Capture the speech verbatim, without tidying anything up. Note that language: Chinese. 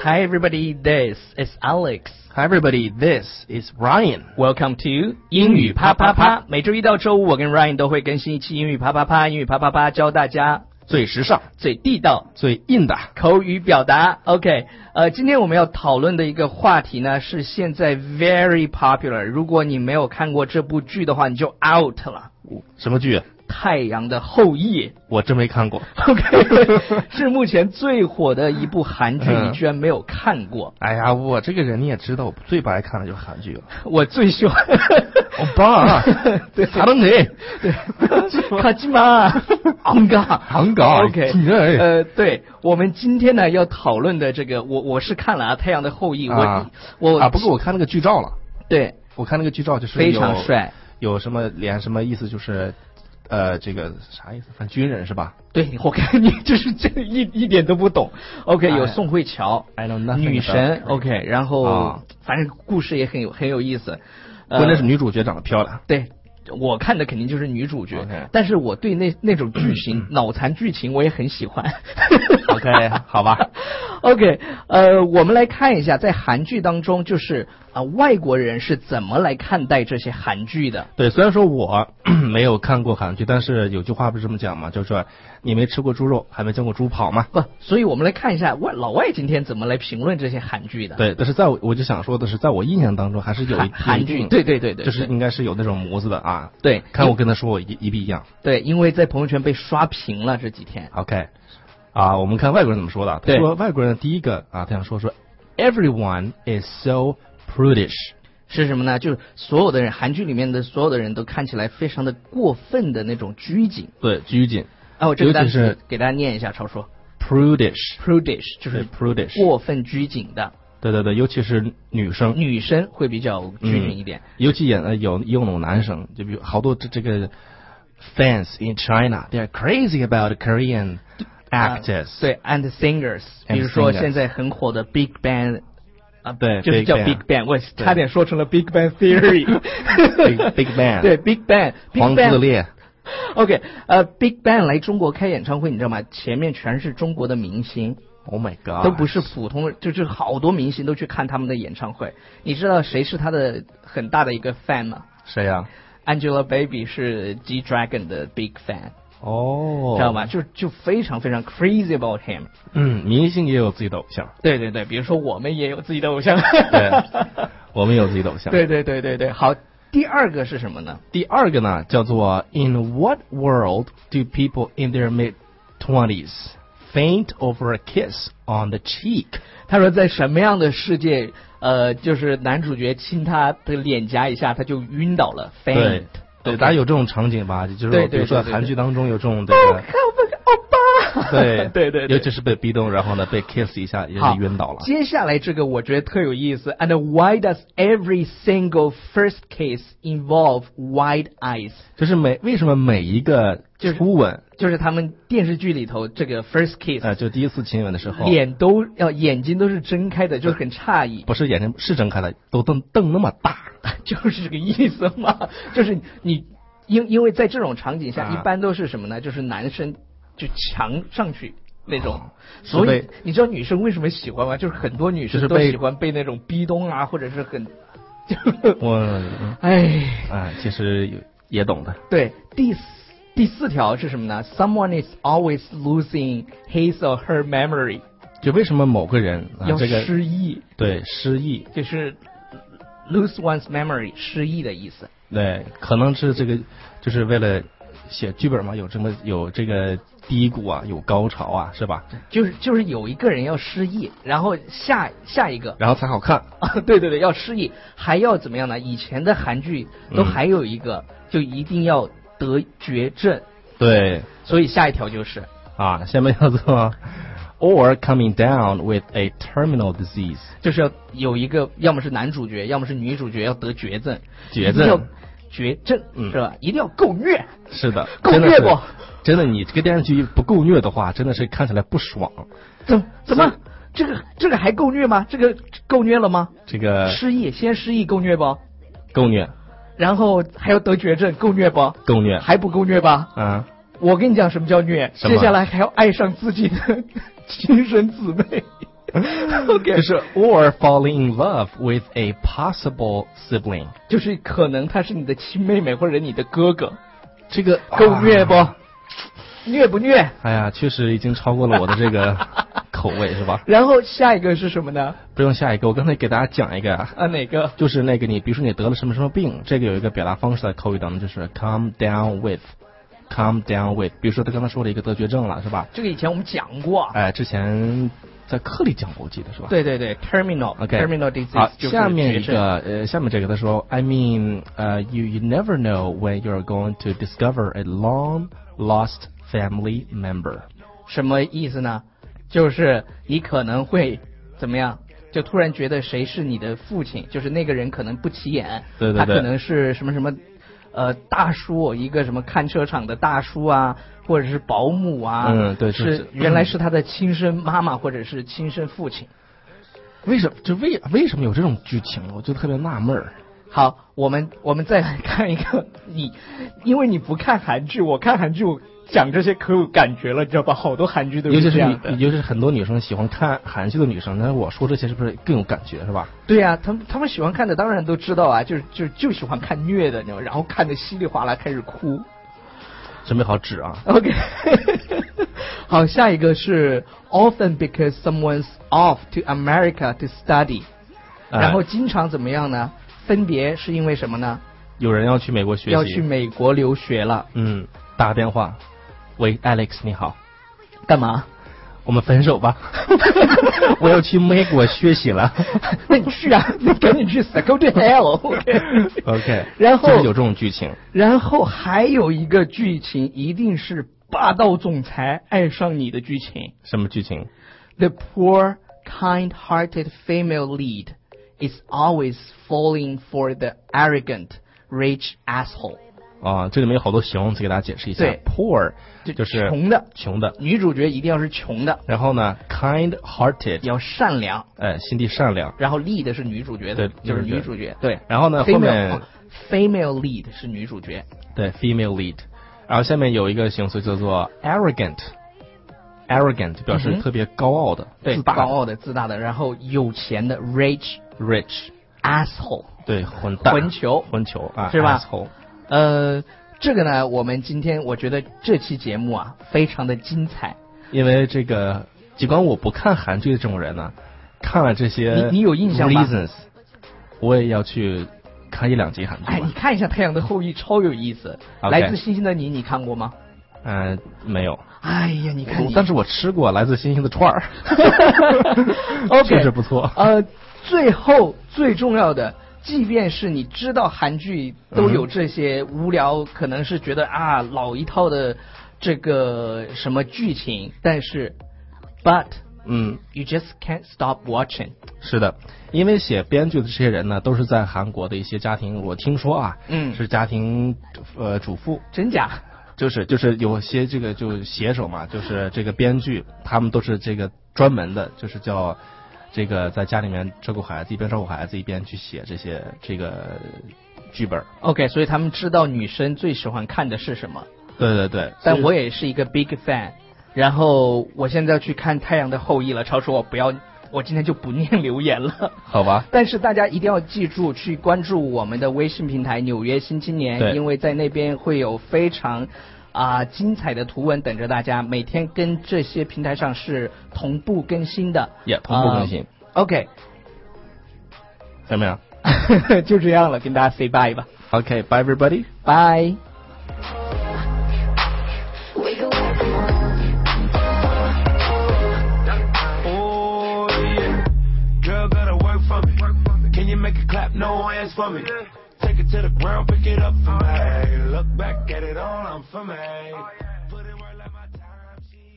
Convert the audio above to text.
Hi everybody, this is Alex. Hi everybody, this is Ryan. Welcome to 英语啪啪啪。每周一到周五，我跟 Ryan 都会更新一期英语啪啪啪。英语啪啪啪教大家最时尚、 最地道、 最硬的口语表达。OK， 呃，今天我们要讨论的一个话题呢，是现在 very popular。如果你没有看过这部剧的话，你就 out 了。 什么剧？ 太阳的后裔。 我真没看过。 OK， 是目前最火的一部韩剧， 嗯、 你居然没有看过？ 哎呀，我这个人你也知道，我最不爱看的就是韩剧了。 我最喜欢。 欧巴， 对， 啥东西？ 对，卡基玛，昂嘎， 昂嘎。 OK， 呃，对，我们今天呢要讨论的这个，我我是看了啊，《太阳的后裔》， 啊、 我我啊，不过我看那个剧照了。 对， 我看那个剧照就是非常帅， 有什么连什么意思就是。呃，这个啥意思？反正军人是吧？ 对，我看你就是这一一点都不懂。OK， 有宋慧乔， I know nothing 女神。OK， 然后、 啊、 反正故事也很有很有意思。 关键是女主角长得漂亮。 对，我看的肯定就是女主角。 Okay. 但是我对那那种剧情脑残剧情我也很喜欢。 OK， 好吧。 OK， 呃，我们来看一下，在韩剧当中，就是啊、呃，外国人是怎么来看待这些韩剧的？ 对，虽然说我没有看过韩剧，但是有句话不是这么讲嘛，就是说你没吃过猪肉，还没见过猪跑嘛。 不，所以我们来看一下外老外今天怎么来评论这些韩剧的。 对，但是在我我就想说的是，在我印象当中还是有一韩剧，对对对对， 就是应该是有那种模子的啊。 对， 看我跟他说我一一不一样。 对，因为在朋友圈被刷屏了这几天。 OK。啊，我们看外国人怎么说的。他说外国人第一个啊，他想说说 everyone is so prudish， 是什么呢？就是所有的人，韩剧里面的所有的人都看起来非常的过分的那种拘谨。 对，拘谨。 啊，我这个单词给大家念一下，超说 prudish， prudish 就是 prudish 过分拘谨的。 对对对，尤其是女生， 女生会比较拘谨一点。 嗯、尤其演的有有那种男生，就比如好多这这个 fans in China，they are crazy about Korean actors，、 uh, 对 and singers， 比如说现在很火的 Big Bang， 啊， 对， 就是叫 Big Bang， 我差点说成了 Big Bang Theory。Big Big Bang， 对 Big Bang， 黄自烈。 OK， 呃 ，Big Bang 来中国开演唱会，你知道吗？前面全是中国的明星。 Oh my god， 都不是普通的，就是好多明星都去看他们的演唱会。你知道谁是他的很大的一个 fan 吗？ 谁呀、 啊、？Angelababy 是 G Dragon 的 big fan。 哦， 知道吗？就就非常非常 crazy about him。 嗯，明星也有自己的偶像。 对对对，比如说我们也有自己的偶像。 对，我们有自己的偶像。 对对对对对，好，第二个是什么呢？ 第二个呢，叫做 In what world do people in their mid twenties faint over a kiss on the cheek？ 他说在什么样的世界，呃，就是男主角亲他的脸颊一下，他就晕倒了 ，faint。 对。对，大家有这种场景吧？就是比如说韩剧当中有这种这个， 欧巴， 对对对， 尤其是被逼动，然后呢被 kiss 一下也是晕倒了。 接下来这个我觉得特有意思。And why does every single first kiss involve wide eyes？ 就是每为什么每一个初吻， 就是他们电视剧里头这个 first kiss， 呃，就第一次亲吻的时候， 脸都要眼睛都是睁开的，就是很诧异。 不是眼睛是睁开的，都瞪瞪那么大。 就是这个意思嘛，就是你因因为在这种场景下、啊，一般都是什么呢？就是男生就强上去那种，哦、所以你知道女生为什么喜欢吗？就是很多女生都喜欢被那种逼咚啊，或者是很， 我哎哎，其实也懂的。 对，第四第四条是什么呢 ？Someone is always losing his or her memory。 就为什么某个人、啊、 要失忆？ 这个、对，失忆就是。lose one's memory 失忆的意思。 对，可能是这个就是为了写剧本嘛，有这么有这个低谷啊，有高潮啊，是吧？ 就是就是有一个人要失忆，然后下下一个， 然后才好看啊！对对对，要失忆，还要怎么样呢？以前的韩剧都还有一个，嗯、就一定要得绝症。 对， 所以下一条就是啊，下面叫做。Or coming down with a terminal disease， 就是要有一个，要么是男主角，要么是女主角要得绝症， 绝症， 要绝症、嗯、是吧？一定要够虐。 是的， 够虐不？ 真的，你这个电视剧不够虐的话，真的是看起来不爽。 怎怎么？这个这个还够虐吗？这个够虐了吗？ 这个失忆，先失忆够虐不？ 够虐。 然后还要得绝症，够虐不？ 够虐。 还不够虐吧？ 嗯。 我跟你讲什么叫虐，接下来还要爱上自己的亲生姊妹。 OK， 就是 or falling in love with a possible sibling， 就是可能他是你的亲妹妹或者你的哥哥。 这个够虐不？ 啊、 虐不虐？ 哎呀，确实已经超过了我的这个口味，是吧？ 然后下一个是什么呢？ 不用下一个，我刚才给大家讲一个啊。 啊，哪个？ 就是那个你，比如说你得了什么什么病，这个有一个表达方式在口语当中，就是 come down with。Come down with， 比如说他刚才说了一个得绝症了，是吧？ 这个以前我们讲过。 哎，之前在课里讲过，我记得是吧？ 对对对 ，terminal，terminal、okay. disease。 好，下面一个呃，下面这个他说 ，I mean， 呃、uh, ，you you never know when you're going to discover a long lost family member。 什么意思呢？就是你可能会怎么样？就突然觉得谁是你的父亲，就是那个人可能不起眼， 对对对， 他可能是什么什么。呃，大叔，一个什么看车场的大叔啊，或者是保姆啊， 嗯，对， 是、 是原来是他的亲生妈妈或者是亲生父亲。 为什么？就为为什么有这种剧情？我就特别纳闷儿。 好，我们我们再来看一个，你因为你不看韩剧，我看韩剧我讲这些可有感觉了，你知道吧？好多韩剧都是这样的， 尤其是尤其是很多女生喜欢看韩剧的女生，但是我说这些是不是更有感觉，是吧？ 对呀、啊，他们他们喜欢看的当然都知道啊，就是就就喜欢看虐的，你知道，然后看的稀里哗啦开始哭。 准备好纸啊 ？OK， 好，下一个是 often because someone's off to America to study，、哎、然后经常怎么样呢？分别是因为什么呢？ 有人要去美国学习， 要去美国留学了。 嗯，打个电话，喂 ，Alex 你好， 干嘛？ 我们分手吧。我要去美国学习了。 那你去啊，你赶紧去 ，go to hell。OK OK， 然后有这种剧情， 然后还有一个剧情一定是霸道总裁爱上你的剧情。 什么剧情 ？The poor, kind-hearted female lead is always falling for the arrogant, rich asshole。 啊，这里面有好多形容词，给大家解释一下。 对 ，poor 就是穷的， 穷的。 女主角一定要是穷的。 然后呢 ，kind-hearted 要善良， 哎，心地善良。 然后 lead 是女主角的， 对， 就是女主角。对， 然后呢，后面、 哦、female lead 是女主角。 对 ，female lead。然后下面有一个形容词叫做 arrogant，arrogant 表示特别高傲的， 嗯、对， 自大的高傲的、自大的。然后有钱的 rich，rich asshole， 对，混蛋， 混球， 混球啊， 是吧 ？asshole。 呃，这个呢，我们今天我觉得这期节目啊，非常的精彩。 因为这个，尽管我不看韩剧的这种人呢，看了这些， 你你有印象吗 ？Reasons， 我也要去看一两集韩剧。 哎，你看一下《太阳的后裔》，超有意思。 Okay. 来自星星的你，你看过吗？ 嗯、呃，没有。 哎呀，你看你， 但是我吃过来自星星的串儿。 OK， 确实不错。 呃，最后最重要的。即便是你知道韩剧都有这些无聊，嗯、可能是觉得啊老一套的这个什么剧情，但是 but 嗯 you just can't stop watching。 是的，因为写编剧的这些人呢，都是在韩国的一些家庭，我听说啊， 嗯， 是家庭呃主妇， 真假？ 就是就是有些这个就写手嘛，就是这个编剧，他们都是这个专门的，就是叫。这个在家里面照顾孩子，一边照顾孩子一边去写这些这个剧本。 OK， 所以他们知道女生最喜欢看的是什么。 对对对， 但我也是一个 big fan。然后我现在要去看《太阳的后裔》了，超叔我不要，我今天就不念留言了。 好吧。 但是大家一定要记住去关注我们的微信平台《纽约新青年》，因为在那边会有非常。啊、呃，精彩的图文等着大家，每天跟这些平台上是同步更新的， 也、yeah, 同步更新。 呃、OK， 怎么样？ 就这样了，跟大家 say bye 吧。 OK，bye、okay, everybody， bye。 Take it to the ground, pick it up for me. Look back at it all, I'm for me.